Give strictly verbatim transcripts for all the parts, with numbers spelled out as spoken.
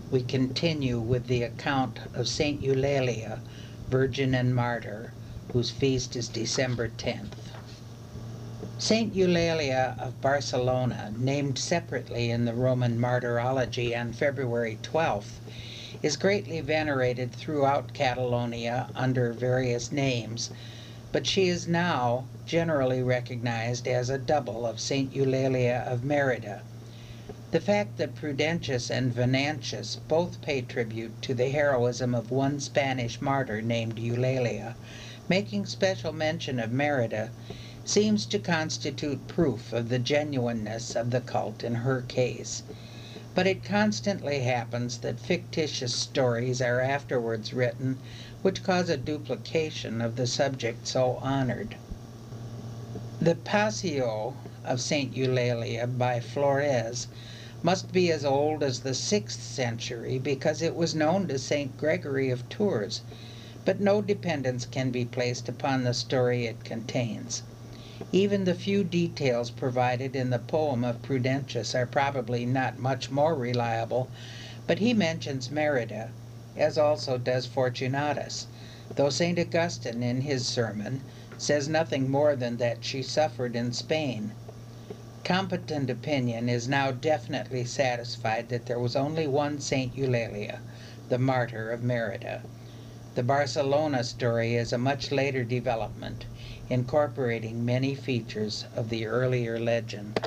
we continue with the account of Saint Eulalia, Virgin and Martyr, whose feast is December tenth. Saint Eulalia of Barcelona, named separately in the Roman Martyrology on February twelfth, is greatly venerated throughout Catalonia under various names, but she is now generally recognized as a double of Saint Eulalia of Merida. The fact that Prudentius and Venantius both pay tribute to the heroism of one Spanish martyr named Eulalia, making special mention of Merida, seems to constitute proof of the genuineness of the cult in her case. But it constantly happens that fictitious stories are afterwards written which cause a duplication of the subject so honored. The Passio of Saint Eulalia by Flores must be as old as the sixth century because it was known to Saint Gregory of Tours, but no dependence can be placed upon the story it contains. Even the few details provided in the poem of Prudentius are probably not much more reliable, but he mentions Merida, as also does Fortunatus, though Saint Augustine in his sermon says nothing more than that she suffered in Spain. Competent opinion is now definitely satisfied that there was only one Saint Eulalia, the martyr of Merida. The Barcelona story is a much later development, incorporating many features of the earlier legend.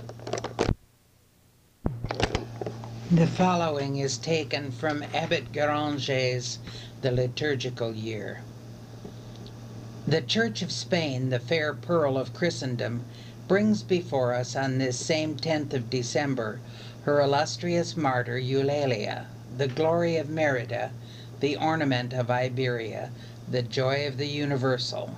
The following is taken from Abbot Guéranger's The Liturgical Year. The Church of Spain, the fair pearl of Christendom, brings before us on this same tenth of December her illustrious martyr Eulalia, the glory of Merida, the ornament of Iberia, the joy of the universal.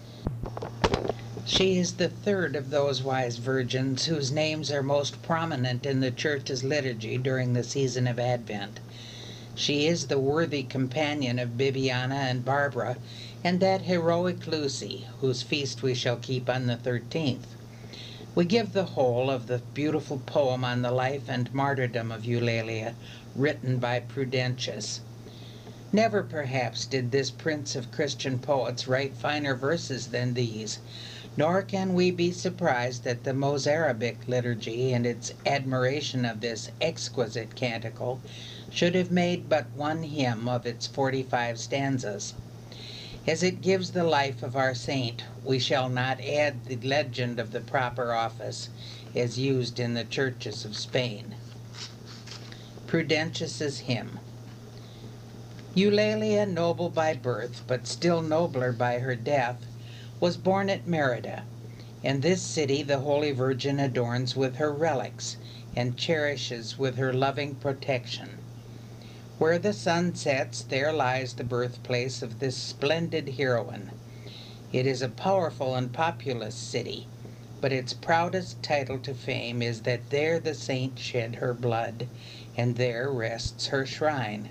She is the third of those wise virgins whose names are most prominent in the Church's liturgy during the season of Advent. She is the worthy companion of Bibiana and Barbara, and that heroic Lucy, whose feast we shall keep on the thirteenth. We give the whole of the beautiful poem on the life and martyrdom of Eulalia, written by Prudentius. Never perhaps did this prince of Christian poets write finer verses than these, nor can we be surprised that the Mozarabic liturgy and its admiration of this exquisite canticle should have made but one hymn of its forty-five stanzas. As it gives the life of our saint, we shall not add the legend of the proper office as used in the churches of Spain. Prudentius's hymn. Eulalia, noble by birth, but still nobler by her death, was born at Merida, and this city the Holy Virgin adorns with her relics and cherishes with her loving protection. Where the sun sets, there lies the birthplace of this splendid heroine. It is a powerful and populous city, but its proudest title to fame is that there the saint shed her blood, and there rests her shrine.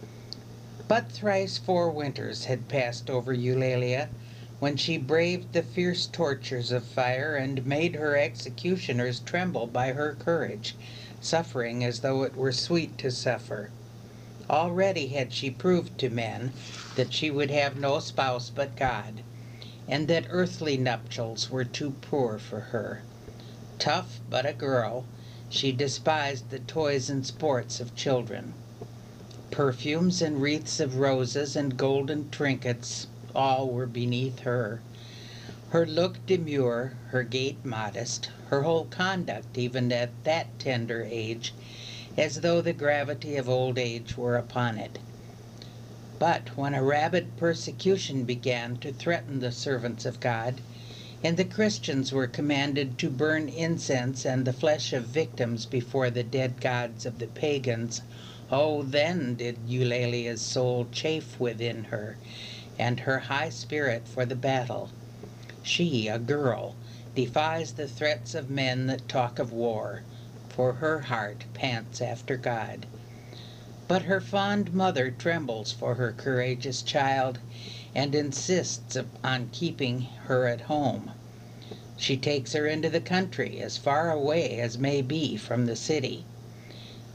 But thrice four winters had passed over Eulalia, when she braved the fierce tortures of fire and made her executioners tremble by her courage, suffering as though it were sweet to suffer. Already had she proved to men that she would have no spouse but God, and that earthly nuptials were too poor for her. Tough but a girl, she despised the toys and sports of children. Perfumes and wreaths of roses and golden trinkets, all were beneath her. Her look demure, her gait modest, her whole conduct even at that tender age, as though the gravity of old age were upon it. But when a rabid persecution began to threaten the servants of God, and the Christians were commanded to burn incense and the flesh of victims before the dead gods of the pagans, oh, then did Eulalia's soul chafe within her, and her high spirit for the battle. She, a girl, defies the threats of men that talk of war, for her heart pants after God. But her fond mother trembles for her courageous child, and insists on keeping her at home. She takes her into the country, as far away as may be from the city.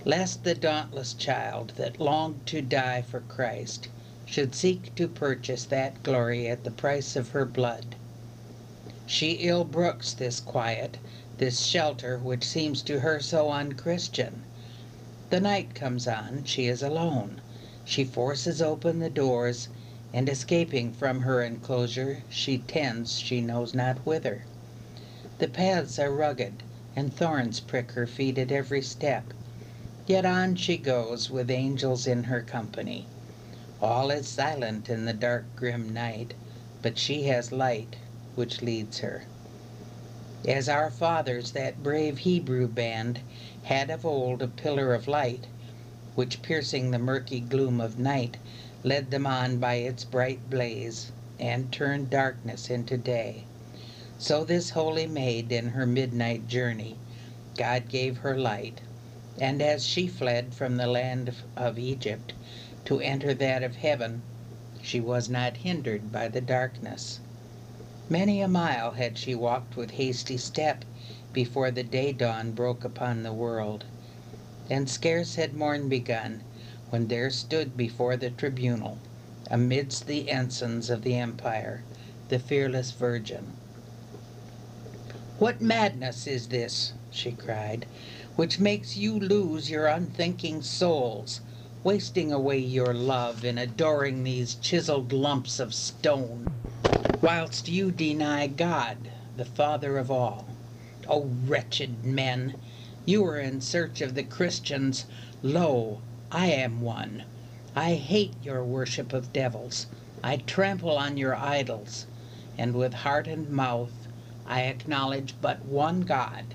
lest the dauntless child that longed to die for Christ should seek to purchase that glory at the price of her blood. She ill brooks this quiet, this shelter which seems to her so unchristian. The night comes on, she is alone. She forces open the doors, and escaping from her enclosure, she tends she knows not whither. The paths are rugged, and thorns prick her feet at every step. Yet on she goes, with angels in her company. All is silent in the dark grim night, but she has light which leads her. As our fathers, that brave Hebrew band, had of old a pillar of light, which piercing the murky gloom of night, led them on by its bright blaze, and turned darkness into day. So this holy maid in her midnight journey, God gave her light, and as she fled from the land of Egypt to enter that of heaven, she was not hindered by the darkness. Many a mile had she walked with hasty step before the day dawn broke upon the world. And scarce had morn begun, when there stood before the tribunal, amidst the ensigns of the empire, the fearless Virgin. "What madness is this," she cried, "which makes you lose your unthinking souls, wasting away your love in adoring these chiseled lumps of stone, whilst you deny God, the Father of all? O wretched men! You are in search of the Christians. Lo, I am one. I hate your worship of devils. I trample on your idols, and with heart and mouth I acknowledge but one God.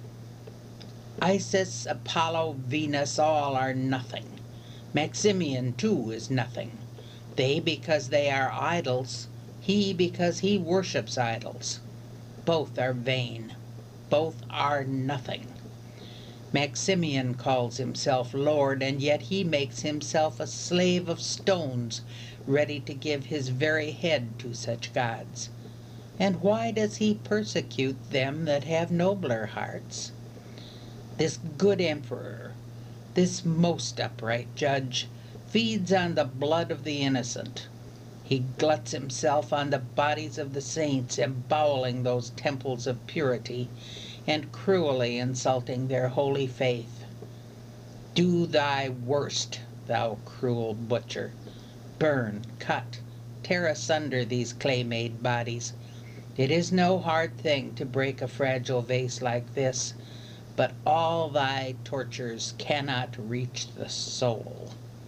Isis, Apollo, Venus, all are nothing. Maximian, too, is nothing. They because they are idols, he because he worships idols. Both are vain. Both are nothing. Maximian calls himself Lord, and yet he makes himself a slave of stones, ready to give his very head to such gods. And why does he persecute them that have nobler hearts? This good emperor, this most upright judge, feeds on the blood of the innocent. He gluts himself on the bodies of the saints, embowelling those temples of purity, and cruelly insulting their holy faith. Do thy worst, thou cruel butcher. Burn, cut, tear asunder these clay-made bodies. It is no hard thing to break a fragile vase like this, but all thy tortures cannot reach the soul."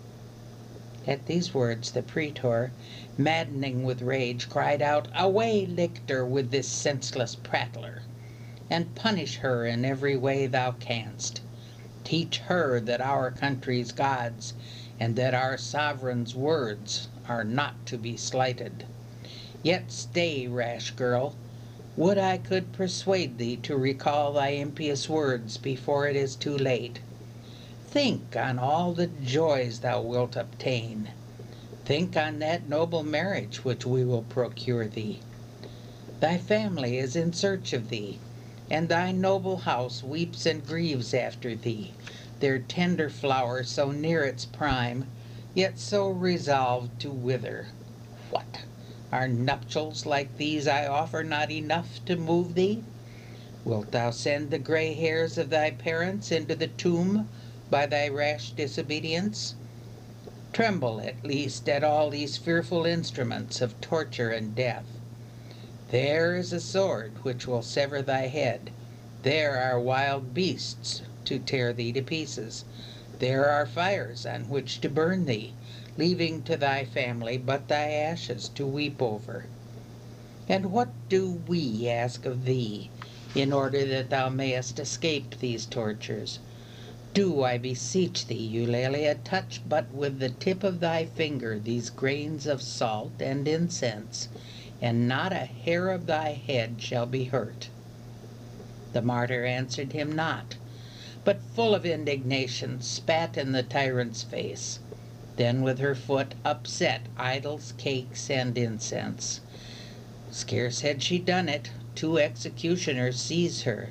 At these words the praetor, maddening with rage, cried out, "Away, lictor, with this senseless prattler, and punish her in every way thou canst. Teach her that our country's gods and that our sovereign's words are not to be slighted. Yet stay, rash girl. Would I could persuade thee to recall thy impious words before it is too late. Think on all the joys thou wilt obtain. Think on that noble marriage which we will procure thee. Thy family is in search of thee, and thy noble house weeps and grieves after thee, their tender flower so near its prime, yet so resolved to wither. What! Are nuptials like these I offer not enough to move thee? Wilt thou send the gray hairs of thy parents into the tomb by thy rash disobedience? Tremble at least at all these fearful instruments of torture and death. There is a sword which will sever thy head. There are wild beasts to tear thee to pieces. There are fires on which to burn thee, leaving to thy family but thy ashes to weep over. And what do we ask of thee, in order that thou mayest escape these tortures? Do, I beseech thee, Eulalia, touch but with the tip of thy finger these grains of salt and incense, and not a hair of thy head shall be hurt." The martyr answered him not, but full of indignation spat in the tyrant's face. Then with her foot upset idols, cakes, and incense. Scarce had she done it, two executioners seized her,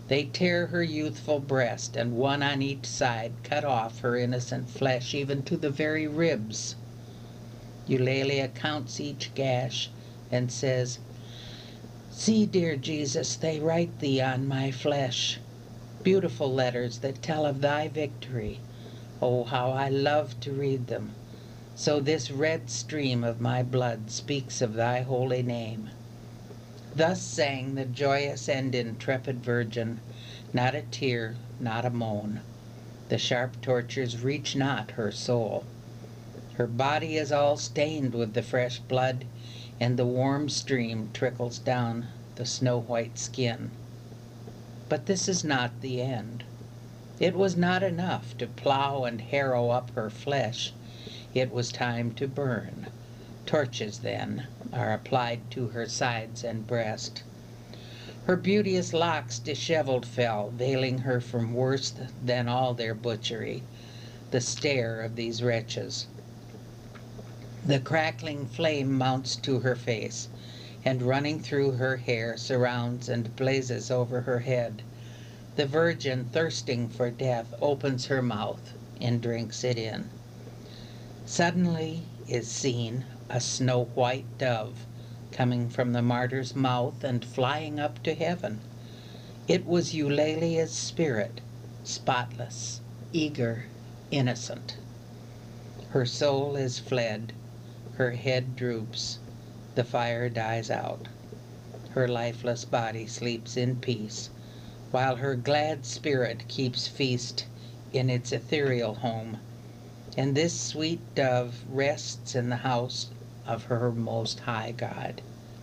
They tear her youthful breast, and one on each side cut off her innocent flesh, even to the very ribs. Eulalia counts each gash and says, "See, dear Jesus, they write thee on my flesh. Beautiful letters that tell of thy victory. Oh, how I love to read them. So this red stream of my blood speaks of thy holy name." Thus sang the joyous and intrepid virgin, not a tear, not a moan. The sharp tortures reach not her soul. Her body is all stained with the fresh blood, and the warm stream trickles down the snow-white skin. But this is not the end. It was not enough to plow and harrow up her flesh. It was time to burn. Torches, then, are applied to her sides and breast. Her beauteous locks disheveled fell, veiling her from worse than all their butchery, the stare of these wretches. The crackling flame mounts to her face, and running through her hair surrounds and blazes over her head. The virgin, thirsting for death, opens her mouth and drinks it in. Suddenly is seen a snow-white dove coming from the martyr's mouth and flying up to heaven. It was Eulalia's spirit, spotless, eager, innocent. Her soul is fled, her head droops, the fire dies out. Her lifeless body sleeps in peace, while her glad spirit keeps feast in its ethereal home. And this sweet dove rests in the house of her most high God.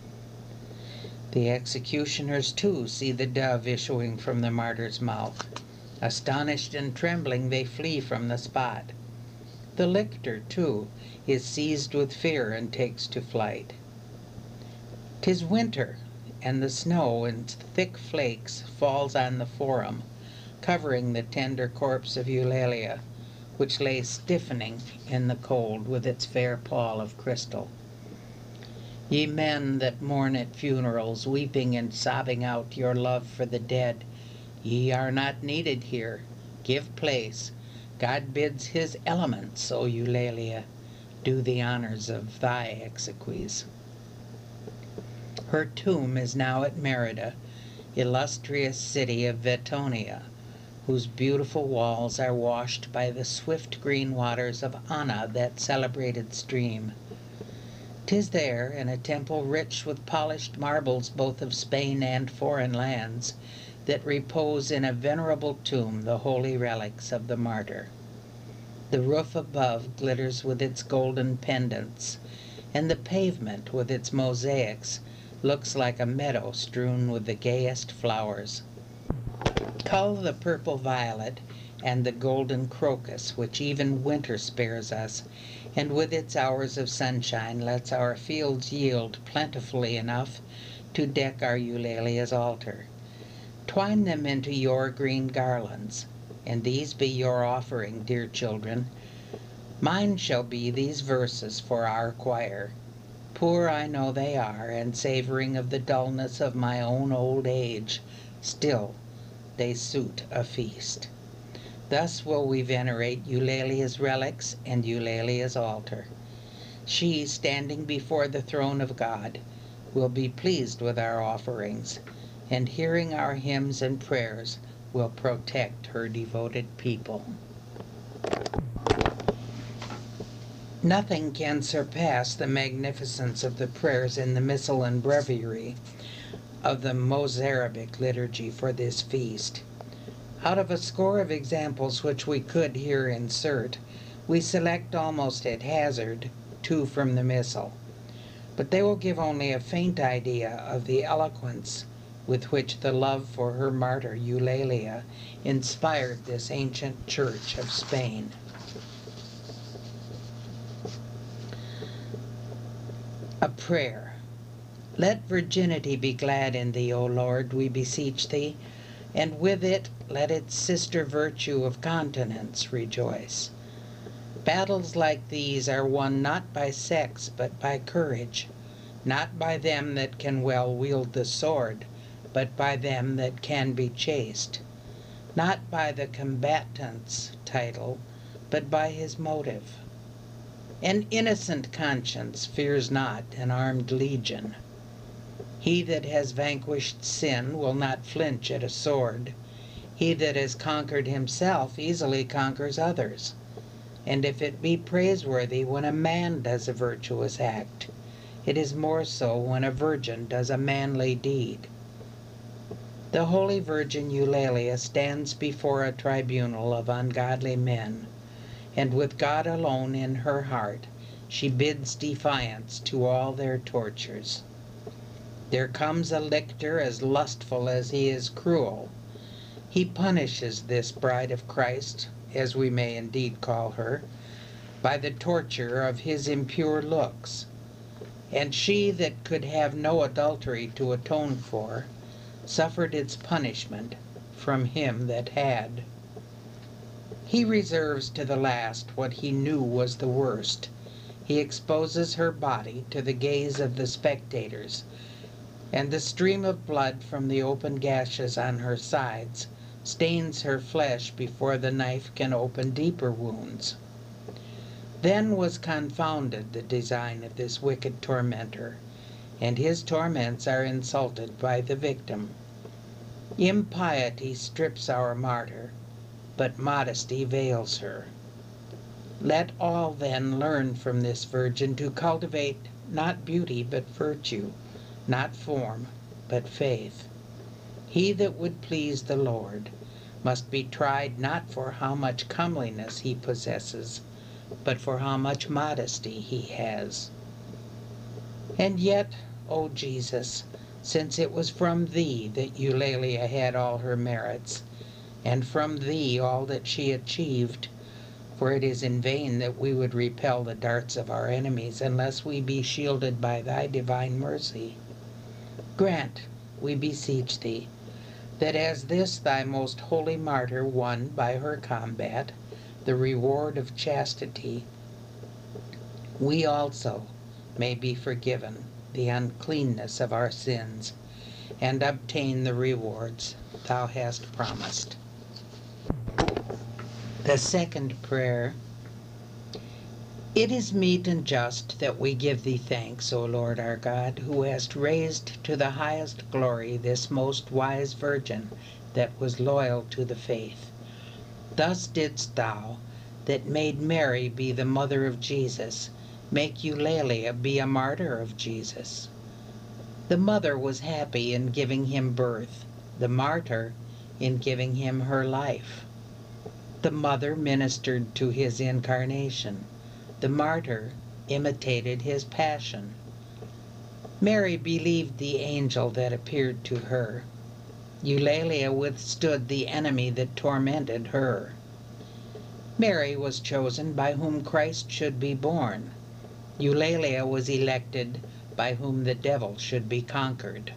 The executioners, too, see the dove issuing from the martyr's mouth. Astonished and trembling, they flee from the spot. The lictor, too, is seized with fear and takes to flight. 'Tis winter, and the snow in thick flakes falls on the forum, covering the tender corpse of Eulalia, which lay stiffening in the cold with its fair pall of crystal. Ye men that mourn at funerals, weeping and sobbing out your love for the dead, ye are not needed here. Give place. God bids his elements, O Eulalia, do the honors of thy exequies. Her tomb is now at Merida, illustrious city of Vetonia, whose beautiful walls are washed by the swift green waters of Anna, that celebrated stream. 'Tis there, in a temple rich with polished marbles both of Spain and foreign lands, that repose in a venerable tomb the holy relics of the martyr. The roof above glitters with its golden pendants, and the pavement with its mosaics looks like a meadow strewn with the gayest flowers. Cull the purple violet and the golden crocus, which even winter spares us, and with its hours of sunshine lets our fields yield plentifully enough to deck our Eulalia's altar. Twine them into your green garlands, and these be your offering, dear children. Mine shall be these verses for our choir. Poor I know they are, and savoring of the dullness of my own old age, still they suit a feast. Thus will we venerate Eulalia's relics and Eulalia's altar. She, standing before the throne of God, will be pleased with our offerings, and hearing our hymns and prayers, will protect her devoted people. Nothing can surpass the magnificence of the prayers in the Missal and Breviary of the Mozarabic liturgy for this feast. Out of a score of examples which we could here insert, we select almost at hazard two from the Missal, but they will give only a faint idea of the eloquence with which the love for her martyr Eulalia inspired this ancient church of Spain. A prayer. Let virginity be glad in thee, O Lord, we beseech thee, and with it let its sister virtue of continence rejoice. Battles like these are won not by sex, but by courage, not by them that can well wield the sword, but by them that can be chaste, not by the combatant's title, but by his motive. An innocent conscience fears not an armed legion. He that has vanquished sin will not flinch at a sword. He that has conquered himself easily conquers others. And if it be praiseworthy when a man does a virtuous act, it is more so when a virgin does a manly deed. The Holy Virgin Eulalia stands before a tribunal of ungodly men, and with God alone in her heart, she bids defiance to all their tortures. There comes a lictor as lustful as he is cruel. He punishes this bride of Christ, as we may indeed call her, by the torture of his impure looks. And she that could have no adultery to atone for, suffered its punishment from him that had. He reserves to the last what he knew was the worst. He exposes her body to the gaze of the spectators, and the stream of blood from the open gashes on her sides stains her flesh before the knife can open deeper wounds. Then was confounded the design of this wicked tormentor, and his torments are insulted by the victim. Impiety strips our martyr, but modesty veils her. Let all then learn from this virgin to cultivate not beauty but virtue, not form but faith. He that would please the Lord must be tried not for how much comeliness he possesses, but for how much modesty he has. And yet, O Jesus, since it was from thee that Eulalia had all her merits, and from thee all that she achieved, for it is in vain that we would repel the darts of our enemies unless we be shielded by thy divine mercy. Grant, we beseech thee, that as this thy most holy martyr won by her combat the reward of chastity, we also may be forgiven the uncleanness of our sins, and obtain the rewards thou hast promised. The second prayer. It is meet and just that we give thee thanks, O Lord our God, who hast raised to the highest glory this most wise Virgin that was loyal to the faith. Thus didst thou, that made Mary be the mother of Jesus, make Eulalia be a martyr of Jesus. The mother was happy in giving him birth, the martyr in giving him her life. The mother ministered to his incarnation. The martyr imitated his passion. Mary believed the angel that appeared to her. Eulalia withstood the enemy that tormented her. Mary was chosen by whom Christ should be born. Eulalia was elected by whom the devil should be conquered.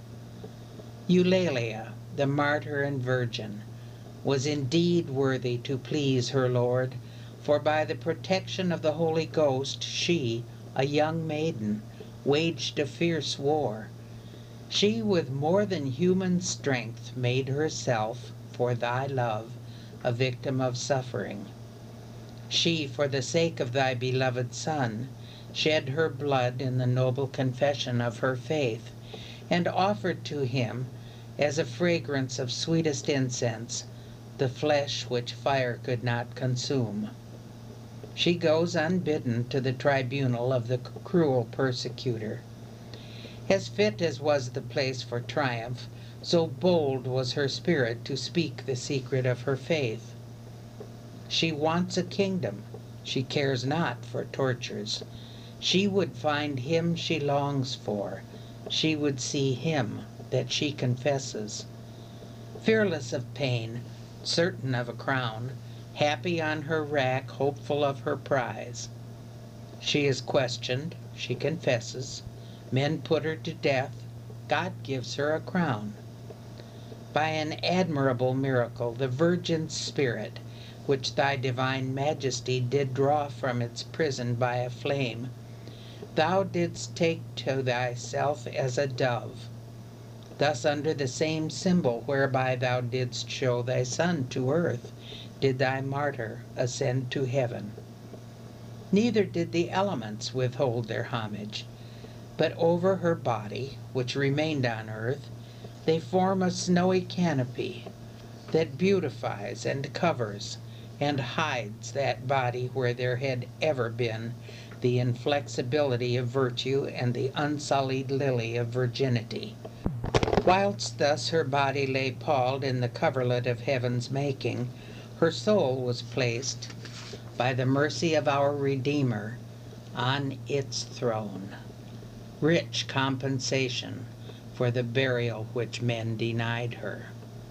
Eulalia, the martyr and virgin, was indeed worthy to please her Lord, for by the protection of the Holy Ghost she, a young maiden, waged a fierce war. She with more than human strength made herself, for thy love, a victim of suffering. She, for the sake of thy beloved Son, shed her blood in the noble confession of her faith, and offered to him, as a fragrance of sweetest incense, the flesh which fire could not consume. She goes unbidden to the tribunal of the cruel persecutor. As fit as was the place for triumph, so bold was her spirit to speak the secret of her faith. She wants a kingdom. She cares not for tortures. She would find him she longs for. She would see him that she confesses. Fearless of pain, certain of a crown, happy on her rack, hopeful of her prize. She is questioned, she confesses, men put her to death, God gives her a crown. By an admirable miracle, the Virgin's spirit, which thy divine majesty did draw from its prison by a flame, thou didst take to thyself as a dove. Thus under the same symbol whereby thou didst show thy Son to earth, did thy martyr ascend to heaven. Neither did the elements withhold their homage, but over her body, which remained on earth, they form a snowy canopy that beautifies and covers and hides that body where there had ever been the inflexibility of virtue and the unsullied lily of virginity. Whilst thus her body lay palled in the coverlet of heaven's making, her soul was placed, by the mercy of our Redeemer, on its throne, rich compensation for the burial which men denied her.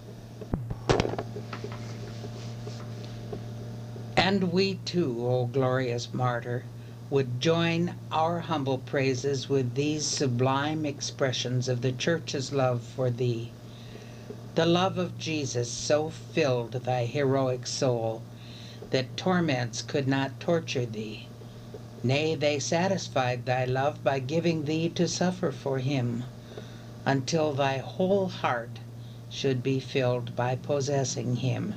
And we too, O glorious martyr, would join our humble praises with these sublime expressions of the Church's love for thee. The love of Jesus so filled thy heroic soul that torments could not torture thee. Nay, they satisfied thy love by giving thee to suffer for him, until thy whole heart should be filled by possessing him.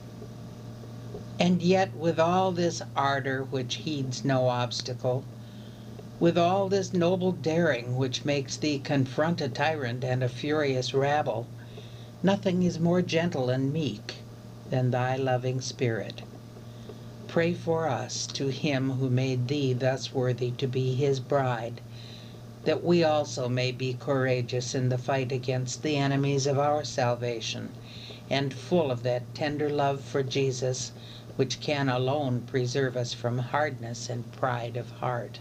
And yet with all this ardor which heeds no obstacle, with all this noble daring which makes thee confront a tyrant and a furious rabble, nothing is more gentle and meek than thy loving spirit. Pray for us to him who made thee thus worthy to be his bride, that we also may be courageous in the fight against the enemies of our salvation, and full of that tender love for Jesus, which can alone preserve us from hardness and pride of heart.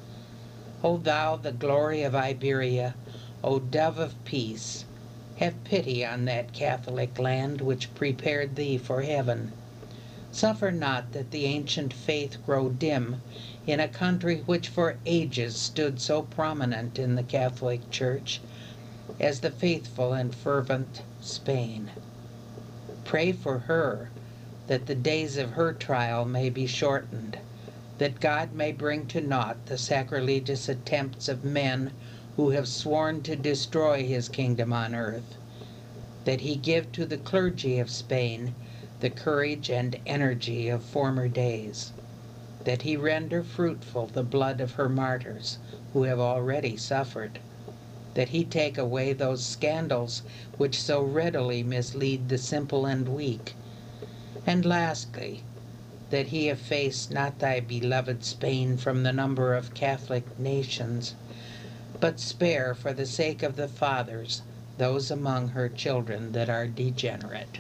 O thou, the glory of Iberia, O dove of peace, have pity on that Catholic land which prepared thee for heaven. Suffer not that the ancient faith grow dim in a country which for ages stood so prominent in the Catholic Church as the faithful and fervent Spain. Pray for her, that the days of her trial may be shortened, that God may bring to naught the sacrilegious attempts of men who have sworn to destroy his kingdom on earth, that he give to the clergy of Spain the courage and energy of former days, that he render fruitful the blood of her martyrs who have already suffered, that he take away those scandals which so readily mislead the simple and weak, and lastly, that he efface not thy beloved Spain from the number of Catholic nations, but spare, for the sake of the fathers, those among her children that are degenerate.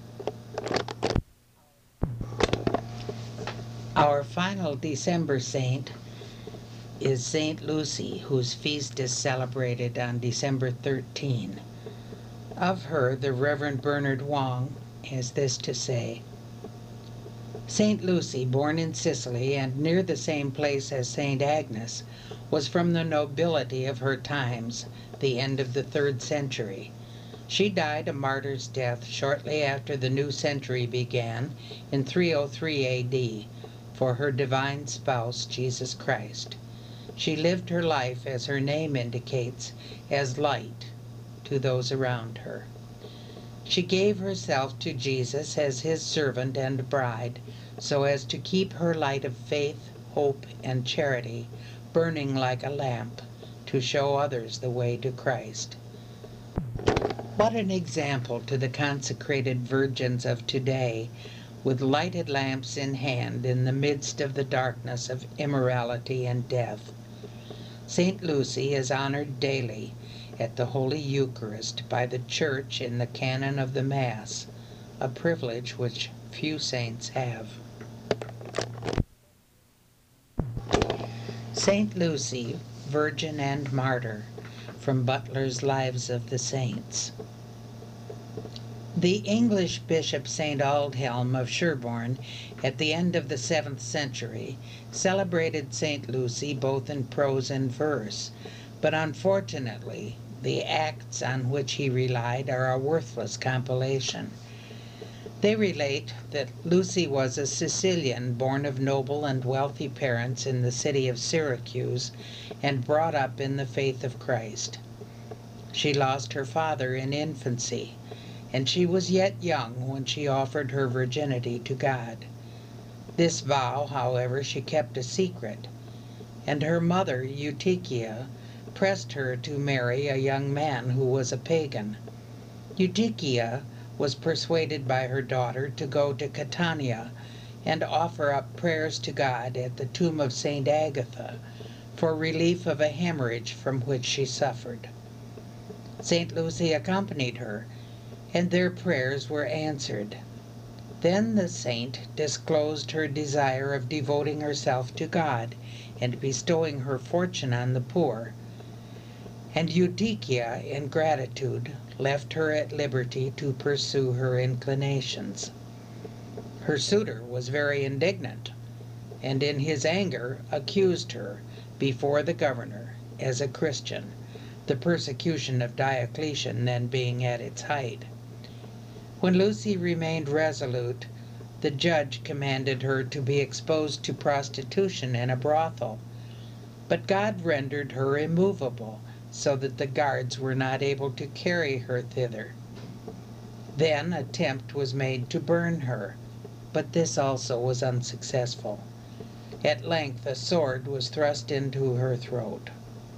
Our final December saint is Saint Lucy, whose feast is celebrated on December thirteenth. Of her, the Reverend Bernard Wong has this to say. Saint Lucy, born in Sicily and near the same place as Saint Agnes, was from the nobility of her times, the end of the third century. She died a martyr's death shortly after the new century began in three oh three A D for her divine spouse, Jesus Christ. She lived her life, as her name indicates, as light to those around her. She gave herself to Jesus as his servant and bride, so as to keep her light of faith, hope, and charity burning like a lamp to show others the way to Christ. What an example to the consecrated virgins of today, with lighted lamps in hand in the midst of the darkness of immorality and death. Saint Lucy is honored daily at the Holy Eucharist by the Church in the canon of the Mass, a privilege which few saints have. Saint Lucy, Virgin and Martyr, from Butler's Lives of the Saints. The English Bishop Saint Aldhelm of Sherborne, at the end of the seventh century, celebrated Saint Lucy both in prose and verse, but unfortunately the acts on which he relied are a worthless compilation. They relate that Lucy was a Sicilian born of noble and wealthy parents in the city of Syracuse and brought up in the faith of Christ. She lost her father in infancy, and she was yet young when she offered her virginity to God. This vow, however, she kept a secret, and her mother, Eutychia, pressed her to marry a young man who was a pagan. Eutychia was persuaded by her daughter to go to Catania and offer up prayers to God at the tomb of Saint Agatha for relief of a hemorrhage from which she suffered. Saint Lucy accompanied her, and their prayers were answered. Then the saint disclosed her desire of devoting herself to God and bestowing her fortune on the poor, and Eutychia, in gratitude, left her at liberty to pursue her inclinations. Her suitor was very indignant, and in his anger accused her before the governor as a Christian, the persecution of Diocletian then being at its height. When Lucy remained resolute, the judge commanded her to be exposed to prostitution in a brothel, but God rendered her immovable, so that the guards were not able to carry her thither. Then an attempt was made to burn her, but this also was unsuccessful. At length a sword was thrust into her throat.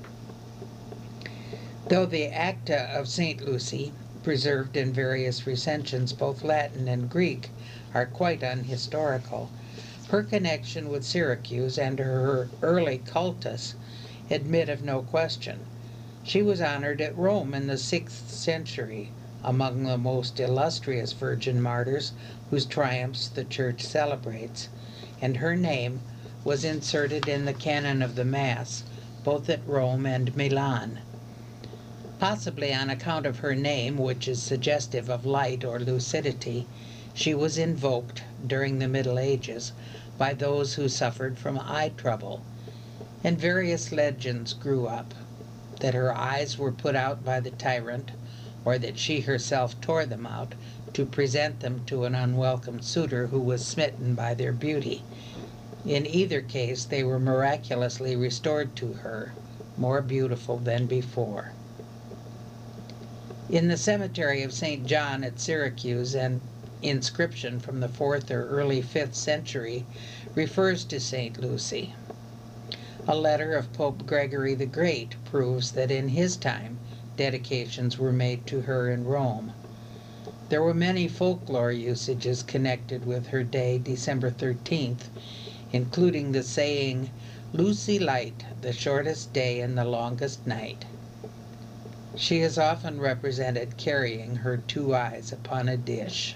Though the Acta of Saint Lucy, preserved in various recensions, both Latin and Greek, are quite unhistorical, her connection with Syracuse and her early cultus admit of no question. She was honored at Rome in the sixth century, among the most illustrious virgin martyrs whose triumphs the Church celebrates, and her name was inserted in the canon of the Mass, both at Rome and Milan. Possibly on account of her name, which is suggestive of light or lucidity, she was invoked during the Middle Ages by those who suffered from eye trouble, and various legends grew up, that her eyes were put out by the tyrant, or that she herself tore them out to present them to an unwelcome suitor who was smitten by their beauty. In either case, they were miraculously restored to her, more beautiful than before. In the cemetery of Saint John at Syracuse, an inscription from the fourth or early fifth century refers to Saint Lucy. A letter of Pope Gregory the Great proves that in his time dedications were made to her in Rome. There were many folklore usages connected with her day, December thirteenth, including the saying, "Lucy light, the shortest day and the longest night." She is often represented carrying her two eyes upon a dish.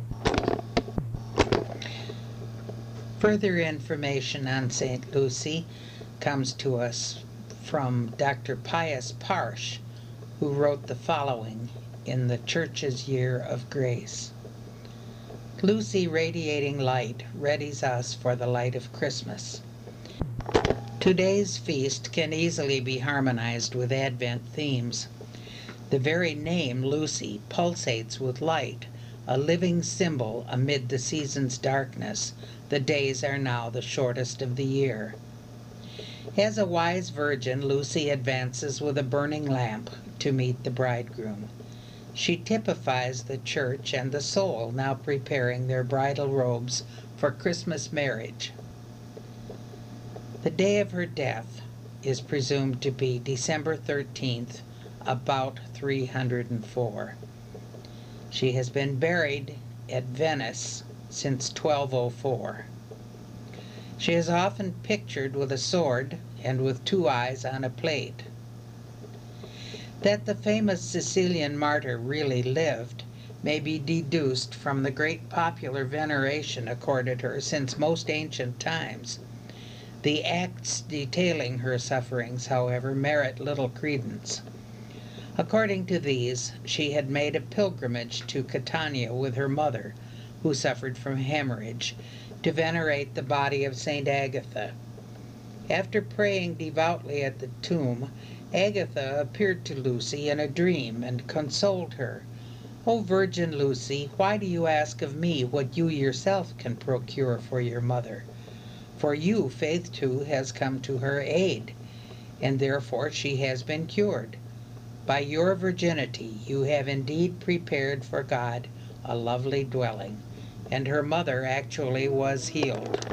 Further information on Saint Lucy comes to us from Doctor Pius Parsh, who wrote the following in the Church's Year of Grace. Lucy radiating light readies us for the light of Christmas. Today's feast can easily be harmonized with Advent themes. The very name Lucy pulsates with light, a living symbol amid the season's darkness. The days are now the shortest of the year. As a wise virgin, Lucy advances with a burning lamp to meet the bridegroom. She typifies the church and the soul now preparing their bridal robes for Christmas marriage. The day of her death is presumed to be December thirteenth, about three hundred four. She has been buried at Venice since twelve oh four. She is often pictured with a sword and with two eyes on a plate. That the famous Sicilian martyr really lived may be deduced from the great popular veneration accorded her since most ancient times. The acts detailing her sufferings, however, merit little credence. According to these, she had made a pilgrimage to Catania with her mother, who suffered from hemorrhage, to venerate the body of Saint Agatha. After praying devoutly at the tomb, Agatha appeared to Lucy in a dream and consoled her. "O Virgin Lucy, why do you ask of me what you yourself can procure for your mother? For you, faith too has come to her aid, and therefore she has been cured. By your virginity you have indeed prepared for God a lovely dwelling." And her mother actually was healed.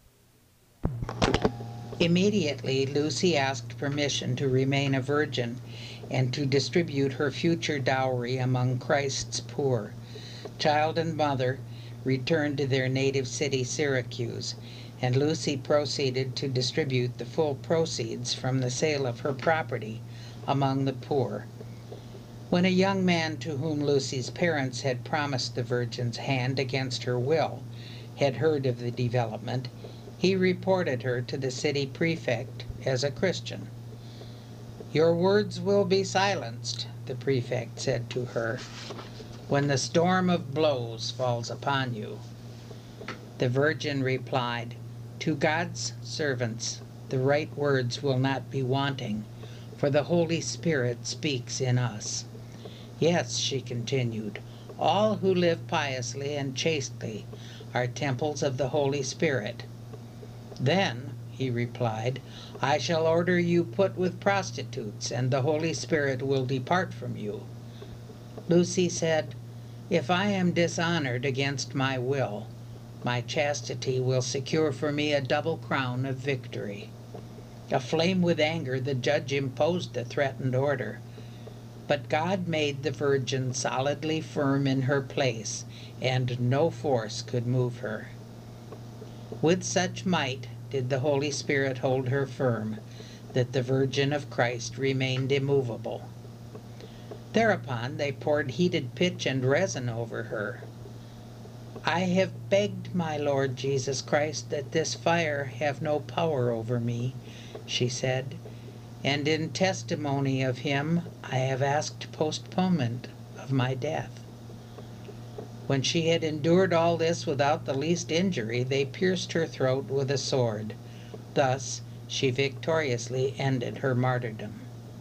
Immediately, Lucy asked permission to remain a virgin and to distribute her future dowry among Christ's poor. Child and mother returned to their native city, Syracuse, and Lucy proceeded to distribute the full proceeds from the sale of her property among the poor. When a young man to whom Lucy's parents had promised the Virgin's hand against her will had heard of the development, he reported her to the city prefect as a Christian. "Your words will be silenced," the prefect said to her, "when the storm of blows falls upon you." The Virgin replied, "To God's servants the right words will not be wanting, for the Holy Spirit speaks in us." "Yes," she continued, "all who live piously and chastely are temples of the Holy Spirit." "Then," he replied, "I shall order you put with prostitutes, and the Holy Spirit will depart from you." Lucy said, "If I am dishonored against my will, my chastity will secure for me a double crown of victory." Aflame with anger, the judge imposed the threatened order. But God made the Virgin solidly firm in her place, and no force could move her. With such might did the Holy Spirit hold her firm, that the Virgin of Christ remained immovable. Thereupon they poured heated pitch and resin over her. "I have begged my Lord Jesus Christ that this fire have no power over me," she said, "and in testimony of him I have asked postponement of my death." When she had endured all this without the least injury, they pierced her throat with a sword. Thus she victoriously ended her martyrdom.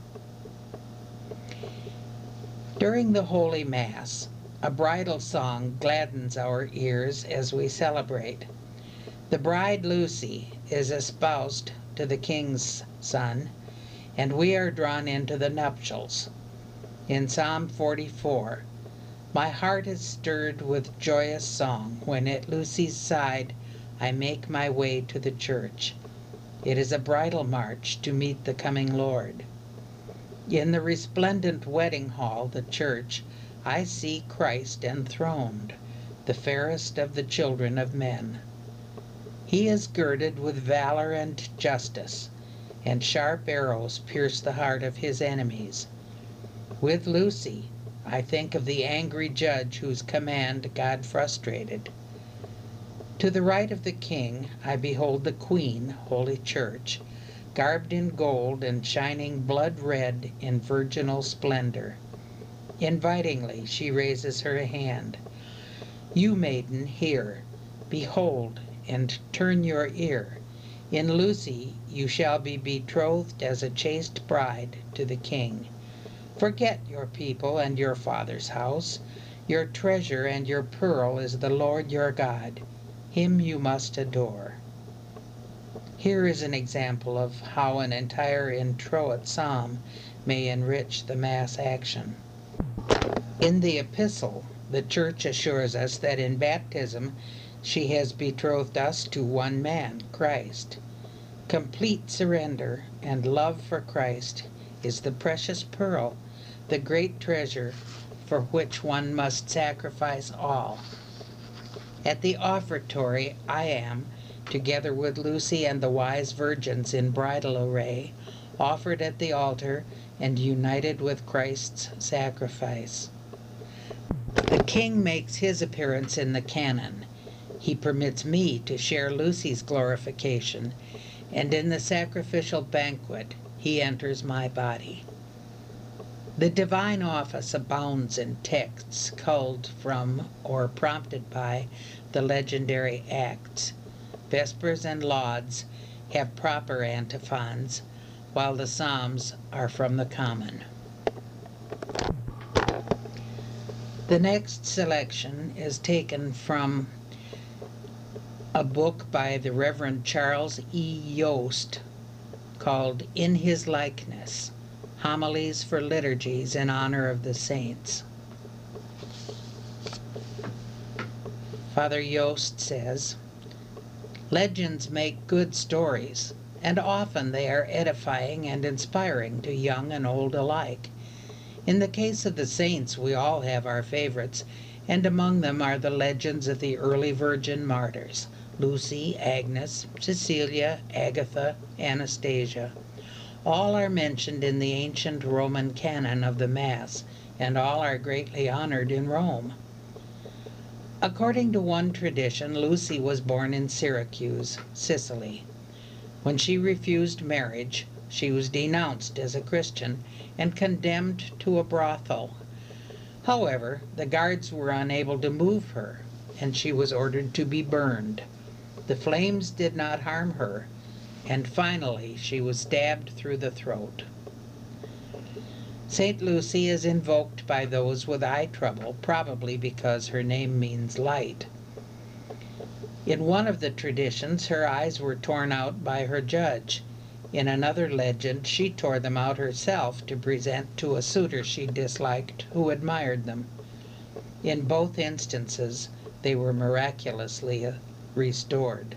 During the Holy Mass, a bridal song gladdens our ears as we celebrate. The bride Lucy is espoused to the King's Son, and we are drawn into the nuptials. In Psalm forty-four, "My heart is stirred with joyous song when at Lucy's side I make my way to the church. It is a bridal march to meet the coming Lord. In the resplendent wedding hall, the church, I see Christ enthroned, the fairest of the children of men. He is girded with valor and justice, and sharp arrows pierce the heart of his enemies. With Lucy, I think of the angry judge whose command God frustrated. To the right of the King I behold the Queen, Holy Church, garbed in gold and shining blood red in virginal splendor. Invitingly she raises her hand. You, maiden, hear, behold, and turn your ear. In Lucy you shall be betrothed as a chaste bride to the King. Forget your people and your father's house. Your treasure and your pearl is the Lord your God. Him you must adore." Here is an example of how an entire introit psalm may enrich the Mass action. In the epistle, the Church assures us that in baptism she has betrothed us to one man, Christ. Complete surrender and love for Christ is the precious pearl, the great treasure for which one must sacrifice all. At the offertory I am, together with Lucy and the wise virgins in bridal array, offered at the altar and united with Christ's sacrifice. The King makes his appearance in the canon. He permits me to share Lucy's glorification, and in the sacrificial banquet he enters my body. The divine office abounds in texts culled from or prompted by the legendary Acts. Vespers and Lauds have proper antiphons, while the Psalms are from the common. The next selection is taken from a book by the Reverend Charles E. Yost called In His Likeness, Homilies for Liturgies in Honor of the Saints. Father Yost says, "Legends make good stories, and often they are edifying and inspiring to young and old alike. In the case of the saints, we all have our favorites, and among them are the legends of the early virgin martyrs, Lucy, Agnes, Cecilia, Agatha, Anastasia. All are mentioned in the ancient Roman canon of the Mass, and all are greatly honored in Rome. According to one tradition, Lucy was born in Syracuse, Sicily. When she refused marriage, she was denounced as a Christian and condemned to a brothel. However, the guards were unable to move her, and she was ordered to be burned. The flames did not harm her, and finally she was stabbed through the throat. Saint Lucy is invoked by those with eye trouble, probably because her name means light. In one of the traditions, her eyes were torn out by her judge. In another legend, she tore them out herself to present to a suitor she disliked who admired them. In both instances, they were miraculously restored.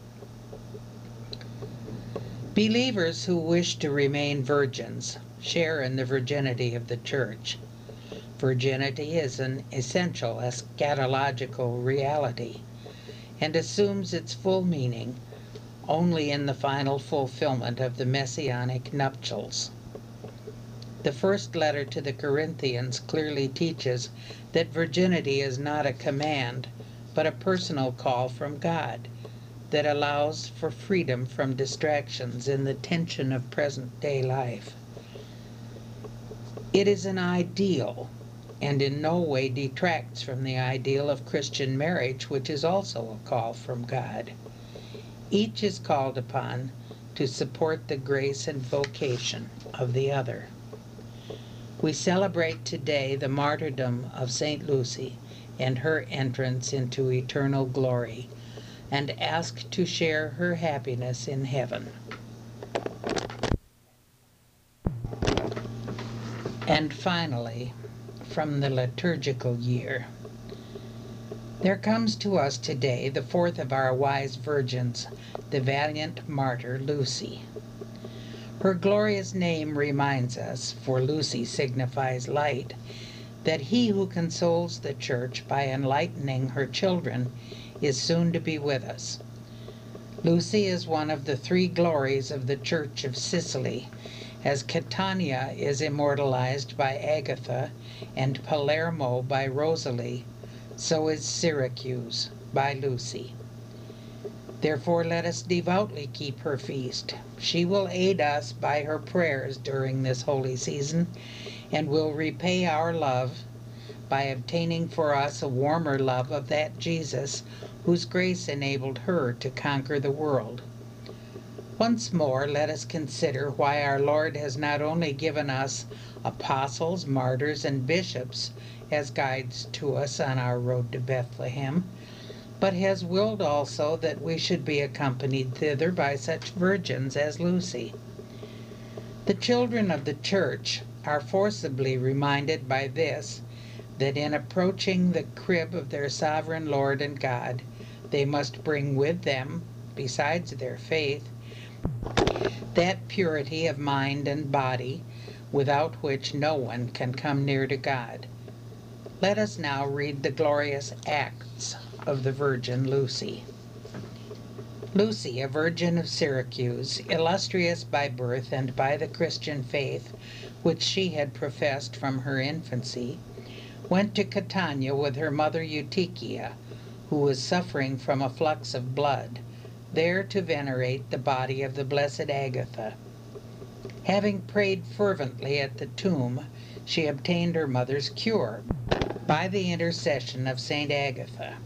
Believers who wish to remain virgins share in the virginity of the Church. Virginity is an essential eschatological reality and assumes its full meaning only in the final fulfillment of the messianic nuptials. The first letter to the Corinthians clearly teaches that virginity is not a command, but a personal call from God that allows for freedom from distractions in the tension of present-day life. It is an ideal, and in no way detracts from the ideal of Christian marriage, which is also a call from God. Each is called upon to support the grace and vocation of the other. We celebrate today the martyrdom of Saint Lucy and her entrance into eternal glory, and ask to share her happiness in heaven. And finally, from the liturgical year, there comes to us today the fourth of our wise virgins, the valiant martyr Lucy. Her glorious name reminds us, for Lucy signifies light, that he who consoles the Church by enlightening her children is soon to be with us. Lucy is one of the three glories of the Church of Sicily, as Catania is immortalized by Agatha and Palermo by Rosalie, so is Syracuse by Lucy. Therefore let us devoutly keep her feast. She will aid us by her prayers during this holy season, and will repay our love by obtaining for us a warmer love of that Jesus whose grace enabled her to conquer the world. Once more, let us consider why our Lord has not only given us apostles, martyrs, and bishops as guides to us on our road to Bethlehem, but has willed also that we should be accompanied thither by such virgins as Lucy. The children of the Church are forcibly reminded by this, that in approaching the crib of their sovereign Lord and God, they must bring with them, besides their faith, that purity of mind and body without which no one can come near to God. Let us now read the glorious acts of the Virgin Lucy. Lucy, a virgin of Syracuse, illustrious by birth and by the Christian faith which she had professed from her infancy, went to Catania with her mother Eutychia, who was suffering from a flux of blood, there to venerate the body of the blessed Agatha. Having prayed fervently at the tomb, she obtained her mother's cure by the intercession of Saint Agatha.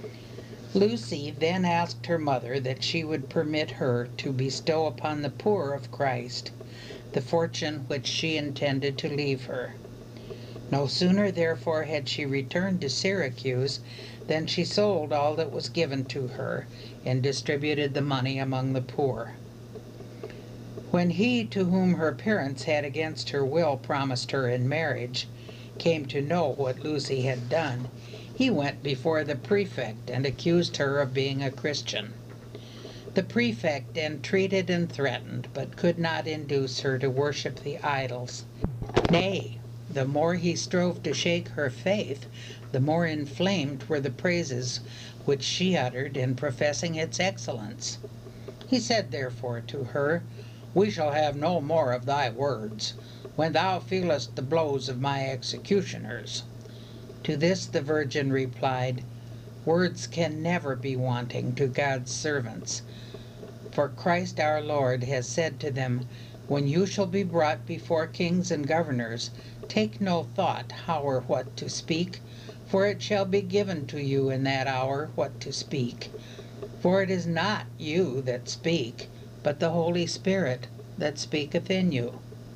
Lucy then asked her mother that she would permit her to bestow upon the poor of Christ the fortune which she intended to leave her. No sooner, therefore, had she returned to Syracuse than she sold all that was given to her and distributed the money among the poor. When he to whom her parents had against her will promised her in marriage came to know what Lucy had done, he went before the prefect and accused her of being a Christian. The prefect entreated and threatened, but could not induce her to worship the idols. Nay, the more he strove to shake her faith, the more inflamed were the praises which she uttered in professing its excellence. He said therefore to her, "We shall have no more of thy words, when thou feelest the blows of my executioners." To this the Virgin replied, "Words can never be wanting to God's servants. For Christ our Lord has said to them, When you shall be brought before kings and governors, take no thought how or what to speak, for it shall be given to you in that hour what to speak. For it is not you that speak, but the Holy Spirit that speaketh in you."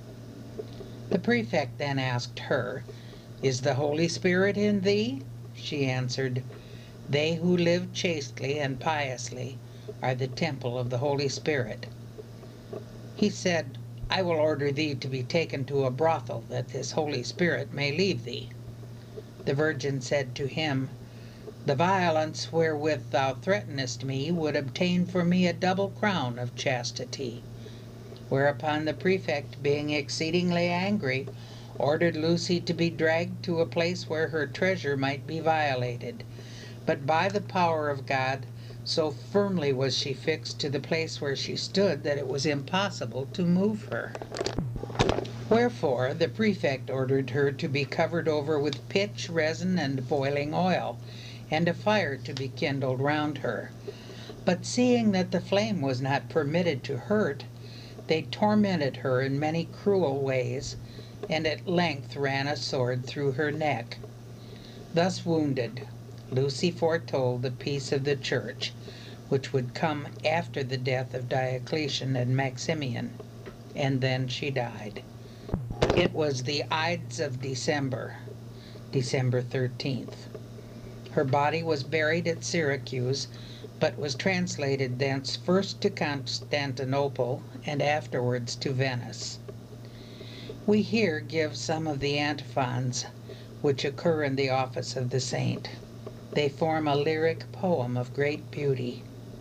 The prefect then asked her, "Is the Holy Spirit in thee?" She answered, "They who live chastely and piously are the temple of the Holy Spirit." He said, "I will order thee to be taken to a brothel, that this Holy Spirit may leave thee." The Virgin said to him, "The violence wherewith thou threatenest me would obtain for me a double crown of chastity." Whereupon the prefect, being exceedingly angry, ordered Lucy to be dragged to a place where her treasure might be violated. But by the power of God, so firmly was she fixed to the place where she stood that it was impossible to move her. Wherefore the prefect ordered her to be covered over with pitch, resin, and boiling oil, and a fire to be kindled round her. But seeing that the flame was not permitted to hurt, they tormented her in many cruel ways, and at length ran a sword through her neck. Thus wounded, Lucy foretold the peace of the Church, which would come after the death of Diocletian and Maximian, and then she died. It was the Ides of December, December thirteenth. Her body was buried at Syracuse, but was translated thence first to Constantinople and afterwards to Venice. We here give some of the antiphons which occur in the office of the saint. They form a lyric poem of great beauty.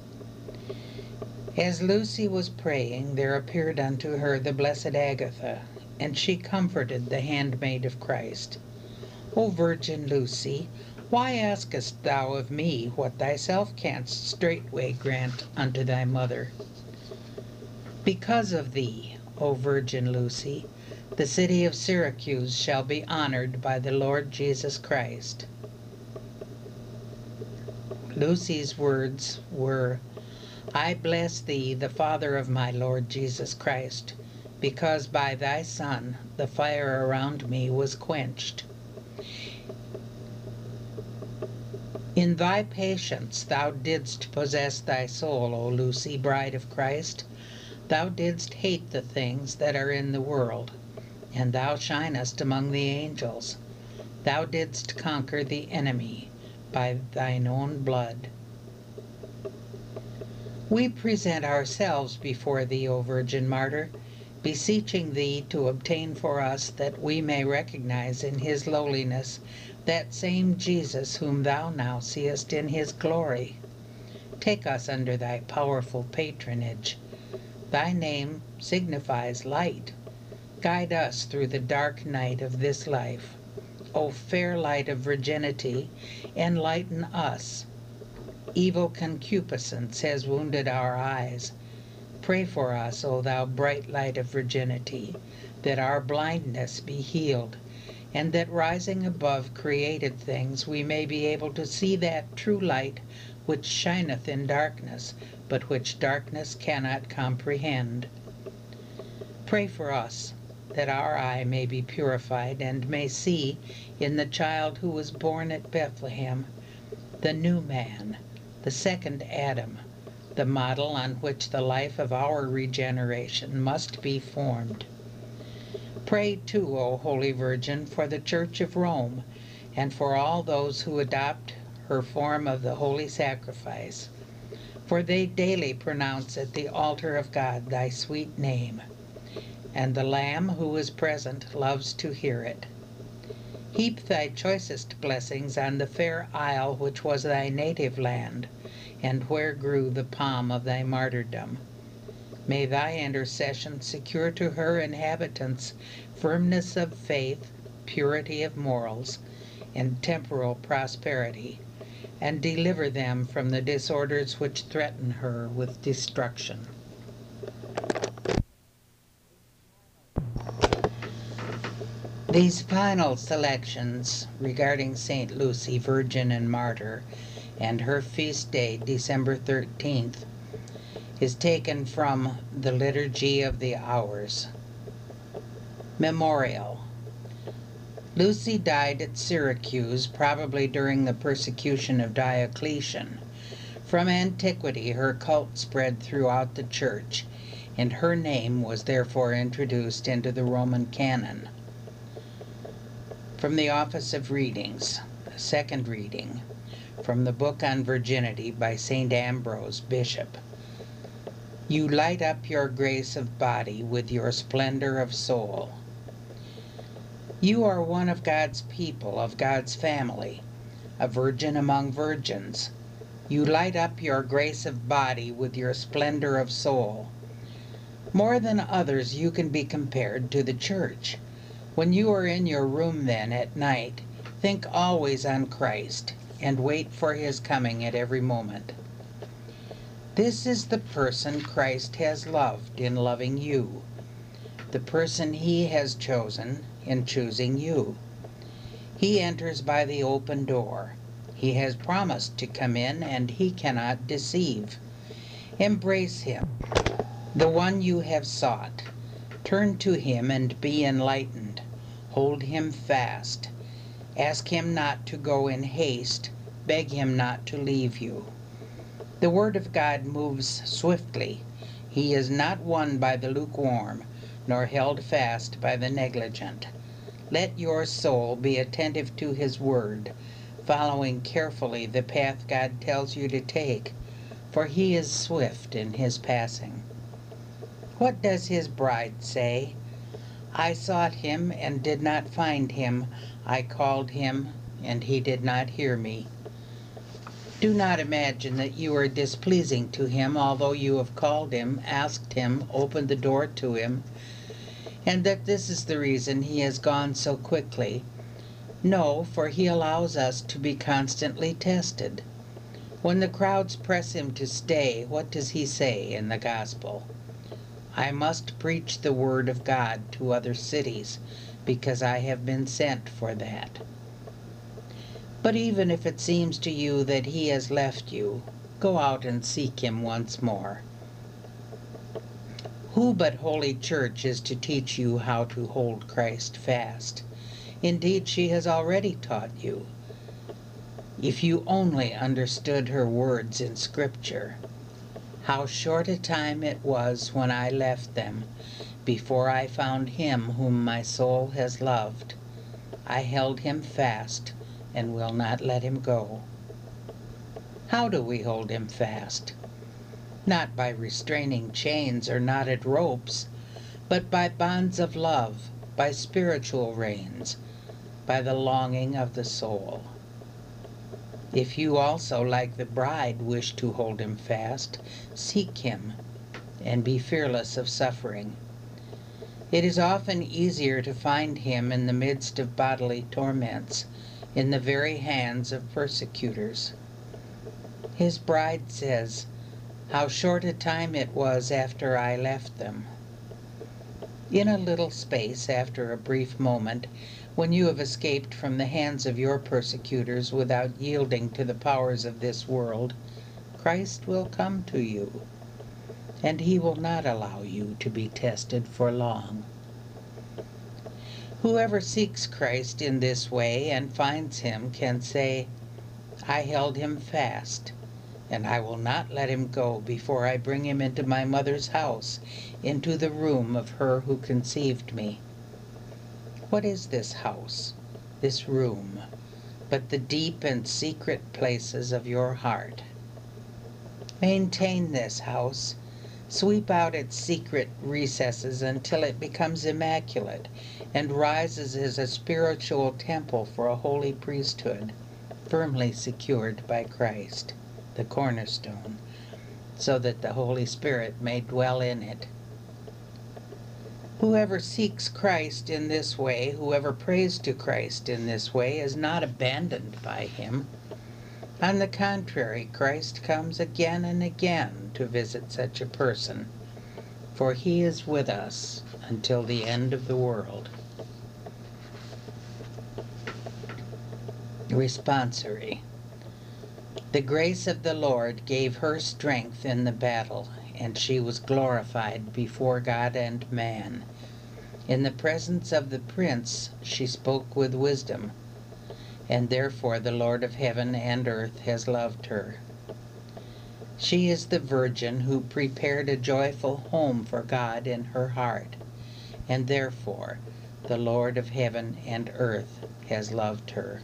As Lucy was praying, there appeared unto her the blessed Agatha, and she comforted the handmaid of Christ. "O Virgin Lucy, why askest thou of me what thyself canst straightway grant unto thy mother? Because of thee, O Virgin Lucy, the city of Syracuse shall be honored by the Lord Jesus Christ." Lucy's words were, "I bless thee, the Father of my Lord Jesus Christ, because by thy Son the fire around me was quenched. In thy patience thou didst possess thy soul, O Lucy, bride of Christ. Thou didst hate the things that are in the world, and thou shinest among the angels. Thou didst conquer the enemy by thine own blood. We present ourselves before thee, O Virgin Martyr, beseeching thee to obtain for us that we may recognize in his lowliness that same Jesus whom thou now seest in his glory. Take us under thy powerful patronage. Thy name signifies light. Guide us through the dark night of this life. O fair light of virginity, enlighten us. Evil concupiscence has wounded our eyes. Pray for us, O thou bright light of virginity, that our blindness be healed, and that rising above created things we may be able to see that true light which shineth in darkness, but which darkness cannot comprehend. Pray for us, that our eye may be purified and may see in the child who was born at Bethlehem the new man, the second Adam, the model on which the life of our regeneration must be formed. Pray too, O Holy Virgin, for the Church of Rome, and for all those who adopt her form of the Holy Sacrifice, For they daily pronounce at the altar of God thy sweet name, and the Lamb who is present loves to hear it. Heap thy choicest blessings on the fair isle which was thy native land, and where grew the palm of thy martyrdom. May thy intercession secure to her inhabitants firmness of faith, purity of morals, and temporal prosperity, and deliver them from the disorders which threaten her with destruction. These final selections regarding Saint Lucy, Virgin and Martyr, and her feast day, December thirteenth, is taken from the Liturgy of the Hours. Memorial. Lucy died at Syracuse, probably during the persecution of Diocletian. From antiquity her cult spread throughout the Church, and her name was therefore introduced into the Roman canon. From the Office of Readings, second reading, from the Book on Virginity by Saint Ambrose, Bishop. You light up your grace of body with your splendor of soul. You are one of God's people, of God's family, a virgin among virgins. You light up your grace of body with your splendor of soul. More than others you can be compared to the Church. When you are in your room then at night, think always on Christ, and wait for his coming at every moment. This is the person Christ has loved in loving you, the person he has chosen in choosing you. He enters by the open door. He has promised to come in, and he cannot deceive. Embrace him, the one you have sought. Turn to him and be enlightened. Hold him fast. Ask him not to go in haste. Beg him not to leave you. The word of God moves swiftly. He is not won by the lukewarm, nor held fast by the negligent. Let your soul be attentive to his word, following carefully the path God tells you to take, for he is swift in his passing. What does his bride say? I sought him and did not find him. I called him, and he did not hear me. Do not imagine that you are displeasing to him, although you have called him, asked him, opened the door to him, and that this is the reason he has gone so quickly. No, for he allows us to be constantly tested. When the crowds press him to stay, what does he say in the gospel? I must preach the word of God to other cities, because I have been sent for that. But even if it seems to you that he has left you, go out and seek him once more. Who but Holy Church is to teach you how to hold Christ fast? Indeed, she has already taught you. If you only understood her words in Scripture. How short a time it was when I left them, before I found him whom my soul has loved. I held him fast, and will not let him go. How do we hold him fast? Not by restraining chains or knotted ropes, but by bonds of love, by spiritual reins, by the longing of the soul. If you also, like the bride, wish to hold him fast, seek him, and be fearless of suffering. It is often easier to find him in the midst of bodily torments, in the very hands of persecutors. His bride says, how short a time it was after I left them. In a little space, after a brief moment, when you have escaped from the hands of your persecutors without yielding to the powers of this world, Christ will come to you, and he will not allow you to be tested for long. Whoever seeks Christ in this way and finds him can say, I held him fast, and I will not let him go before I bring him into my mother's house, into the room of her who conceived me. What is this house, this room, but the deep and secret places of your heart? Maintain this house. Sweep out its secret recesses until it becomes immaculate and rises as a spiritual temple for a holy priesthood, firmly secured by Christ, the cornerstone, so that the Holy Spirit may dwell in it. Whoever seeks Christ in this way, whoever prays to Christ in this way, is not abandoned by him. On the contrary, Christ comes again and again to visit such a person, for he is with us until the end of the world. Responsory. The grace of the Lord gave her strength in the battle, and she was glorified before God and man. In the presence of the prince she spoke with wisdom, and therefore the Lord of heaven and earth has loved her. She is the virgin who prepared a joyful home for God in her heart, and therefore the Lord of heaven and earth has loved her.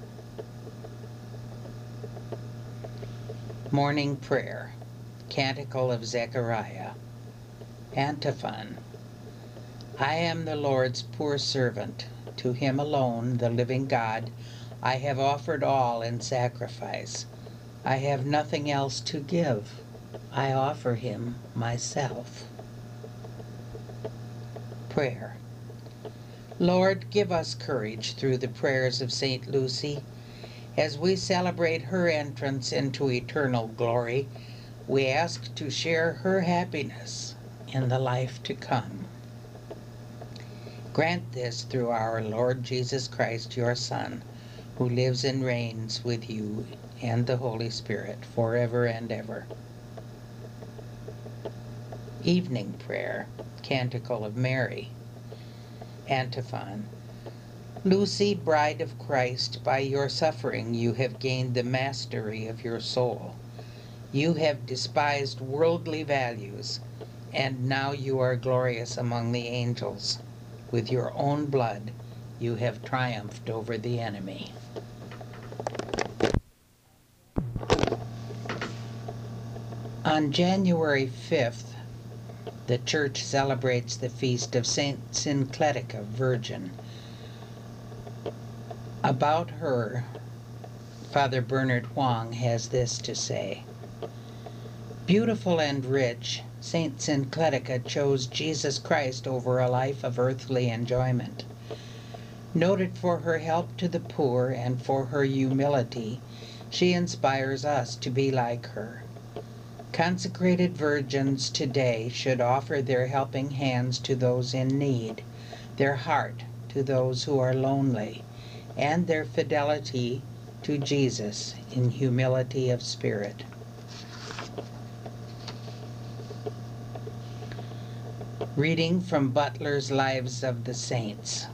Morning Prayer, Canticle of Zechariah. Antiphon. I am the Lord's poor servant. To him alone, the living God, I have offered all in sacrifice. I have nothing else to give. I offer him myself. Prayer. Lord, give us courage through the prayers of Saint Lucy. As we celebrate her entrance into eternal glory, we ask to share her happiness in the life to come. Grant this through our Lord Jesus Christ, your Son, who lives and reigns with you and the Holy Spirit forever and ever. Evening Prayer, Canticle of Mary. Antiphon. Lucy, bride of Christ, by your suffering you have gained the mastery of your soul. You have despised worldly values, and now you are glorious among the angels. With your own blood you have triumphed over the enemy. On January fifth, the Church celebrates the feast of Saint Syncletica, Virgin. About her, Father Bernard Huang has this to say. Beautiful and rich, Saint Syncletica chose Jesus Christ over a life of earthly enjoyment. Noted for her help to the poor and for her humility, she inspires us to be like her. Consecrated virgins today should offer their helping hands to those in need, their heart to those who are lonely, and their fidelity to Jesus in humility of spirit. Reading from Butler's Lives of the Saints.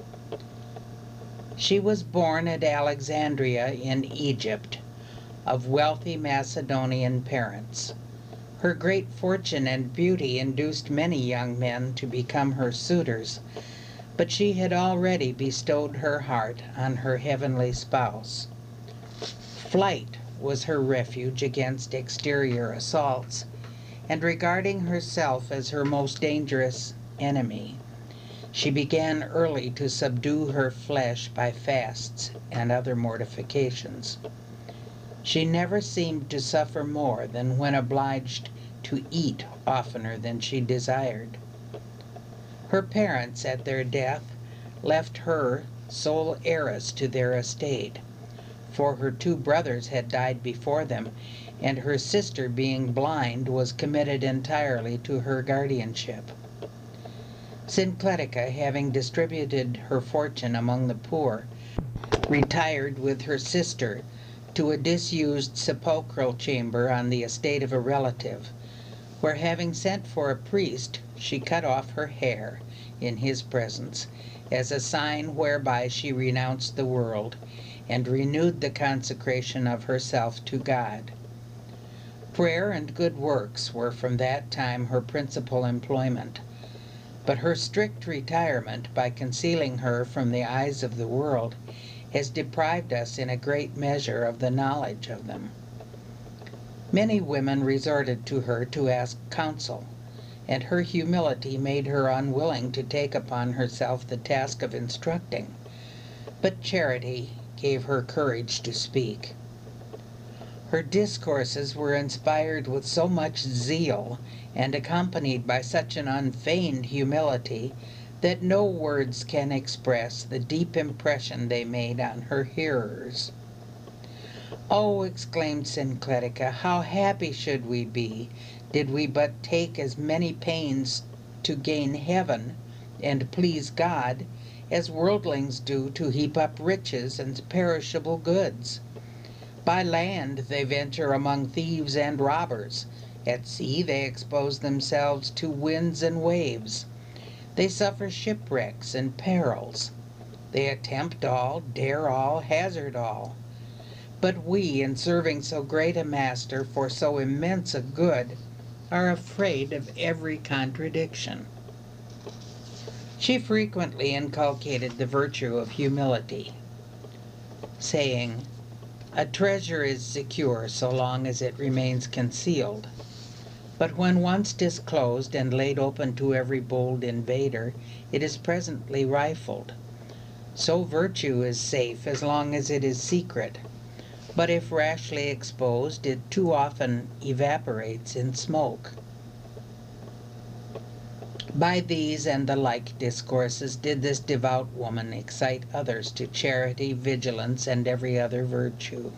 She was born at Alexandria in Egypt, of wealthy Macedonian parents. Her great fortune and beauty induced many young men to become her suitors, but she had already bestowed her heart on her heavenly spouse. Flight was her refuge against exterior assaults, and regarding herself as her most dangerous enemy, she began early to subdue her flesh by fasts and other mortifications. She never seemed to suffer more than when obliged to eat oftener than she desired. Her parents, at their death, left her sole heiress to their estate, for her two brothers had died before them, and her sister, being blind, was committed entirely to her guardianship. Syncletica, having distributed her fortune among the poor, retired with her sister to a disused sepulchral chamber on the estate of a relative, where, having sent for a priest, she cut off her hair in his presence, as a sign whereby she renounced the world, and renewed the consecration of herself to God. Prayer and good works were from that time her principal employment, but her strict retirement, by concealing her from the eyes of the world, has deprived us in a great measure of the knowledge of them. Many women resorted to her to ask counsel, and her humility made her unwilling to take upon herself the task of instructing. But charity gave her courage to speak. Her discourses were inspired with so much zeal and accompanied by such an unfeigned humility that no words can express the deep impression they made on her hearers. "Oh," exclaimed Syncletica, "how happy should we be, did we but take as many pains to gain heaven and please God, as worldlings do to heap up riches and perishable goods. By land they venture among thieves and robbers. At sea they expose themselves to winds and waves. They suffer shipwrecks and perils. They attempt all, dare all, hazard all. But we, in serving so great a master for so immense a good, are afraid of every contradiction." She frequently inculcated the virtue of humility, saying, "A treasure is secure so long as it remains concealed. But when once disclosed and laid open to every bold invader, it is presently rifled. So virtue is safe as long as it is secret, but if rashly exposed, it too often evaporates in smoke." By these and the like discourses did this devout woman excite others to charity, vigilance, and every other virtue.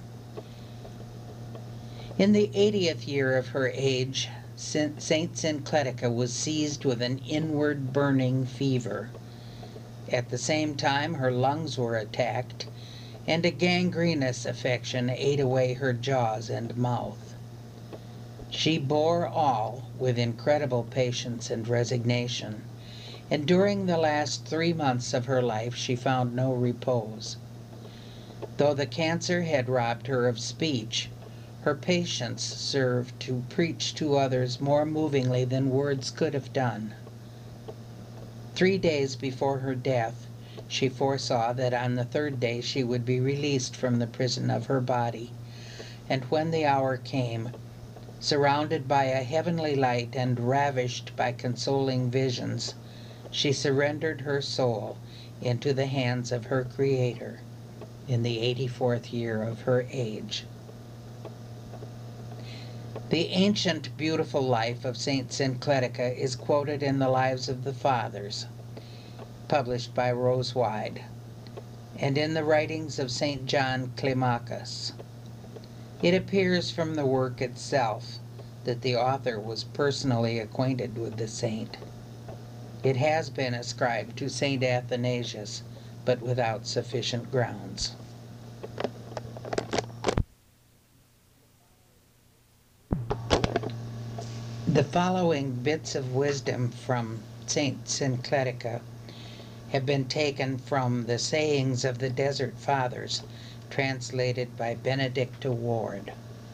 In the eightieth year of her age, Saint Syncletica was seized with an inward burning fever. At the same time her lungs were attacked, and a gangrenous affection ate away her jaws and mouth. She bore all with incredible patience and resignation, and during the last three months of her life she found no repose. Though the cancer had robbed her of speech, her patience served to preach to others more movingly than words could have done. Three days before her death, she foresaw that on the third day she would be released from the prison of her body, and when the hour came, surrounded by a heavenly light and ravished by consoling visions, she surrendered her soul into the hands of her Creator in the eighty-fourth year of her age. The ancient, beautiful life of Saint Syncletica is quoted in the Lives of the Fathers, published by Rosewide, and in the writings of Saint John Climacus. It appears from the work itself that the author was personally acquainted with the saint. It has been ascribed to Saint Athanasius, but without sufficient grounds. The following bits of wisdom from Saint Syncletica have been taken from the Sayings of the Desert Fathers, translated by Benedicta Ward.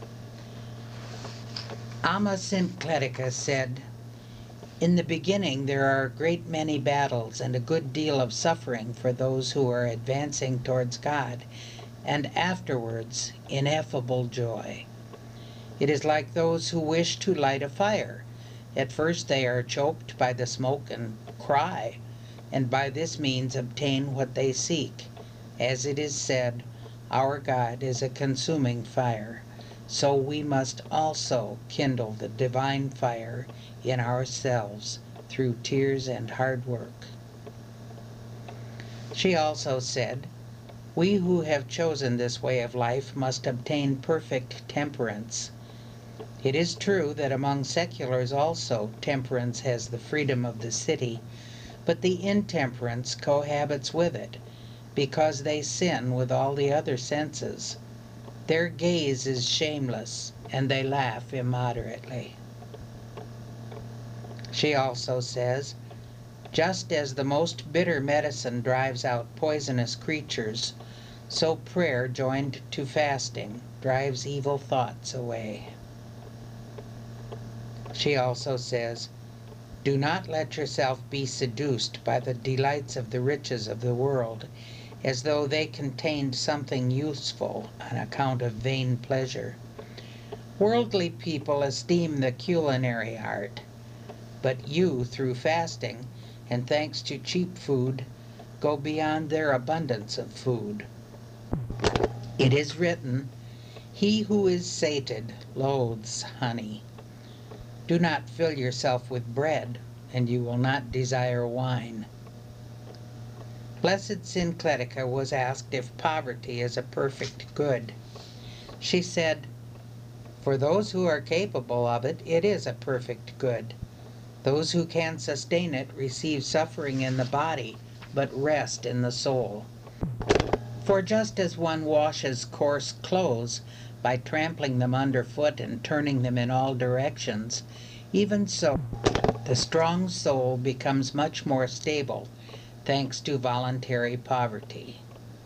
Amma Syncletica said, "In the beginning there are a great many battles and a good deal of suffering for those who are advancing towards God, and afterwards ineffable joy. It is like those who wish to light a fire. At first they are choked by the smoke and cry, and by this means obtain what they seek. As it is said, our God is a consuming fire, so we must also kindle the divine fire in ourselves through tears and hard work." She also said, "We who have chosen this way of life must obtain perfect temperance. It is true that among seculars also temperance has the freedom of the city, but the intemperance cohabits with it, because they sin with all the other senses. Their gaze is shameless, and they laugh immoderately." She also says, "Just as the most bitter medicine drives out poisonous creatures, so prayer joined to fasting drives evil thoughts away." She also says, "Do not let yourself be seduced by the delights of the riches of the world, as though they contained something useful on account of vain pleasure. Worldly people esteem the culinary art, but you, through fasting, and thanks to cheap food, go beyond their abundance of food. It is written, "He who is sated loathes honey." Do not fill yourself with bread, and you will not desire wine. Blessed Syncletica was asked if poverty is a perfect good. She said, "For those who are capable of it, it is a perfect good. Those who can sustain it receive suffering in the body, but rest in the soul. For just as one washes coarse clothes by trampling them underfoot and turning them in all directions, even so the strong soul becomes much more stable thanks to voluntary poverty."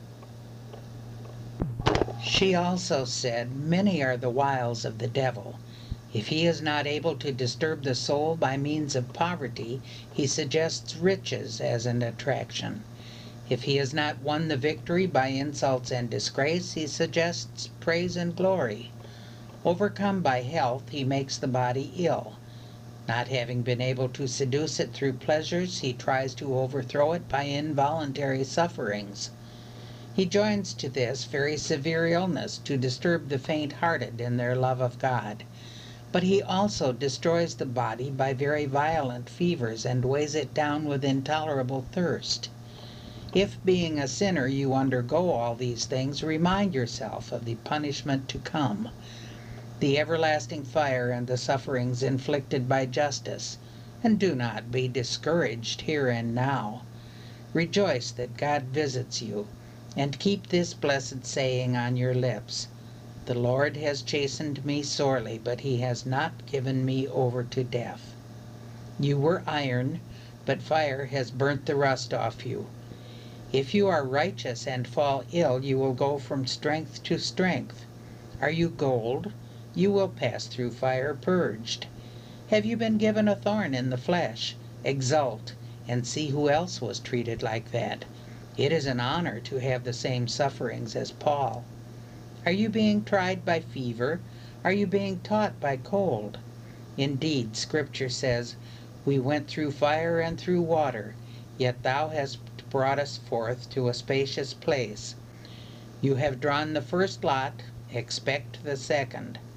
She also said, "Many are the wiles of the devil. If he is not able to disturb the soul by means of poverty, he suggests riches as an attraction. If he has not won the victory by insults and disgrace, he suggests praise and glory. Overcome by health, he makes the body ill. Not having been able to seduce it through pleasures, he tries to overthrow it by involuntary sufferings. He joins to this very severe illness to disturb the faint-hearted in their love of God. But he also destroys the body by very violent fevers and weighs it down with intolerable thirst. If, being a sinner, you undergo all these things, remind yourself of the punishment to come, the everlasting fire and the sufferings inflicted by justice, and do not be discouraged here and now. Rejoice that God visits you, and keep this blessed saying on your lips: The Lord has chastened me sorely, but he has not given me over to death. You were iron, but fire has burnt the rust off you. If you are righteous and fall ill, you will go from strength to strength. Are you gold? You will pass through fire purged. Have you been given a thorn in the flesh? Exult, and see who else was treated like that. It is an honor to have the same sufferings as Paul. Are you being tried by fever? Are you being taught by cold? Indeed, Scripture says, "We went through fire and through water, yet thou hast brought us forth to a spacious place. You have drawn the first lot, expect the second."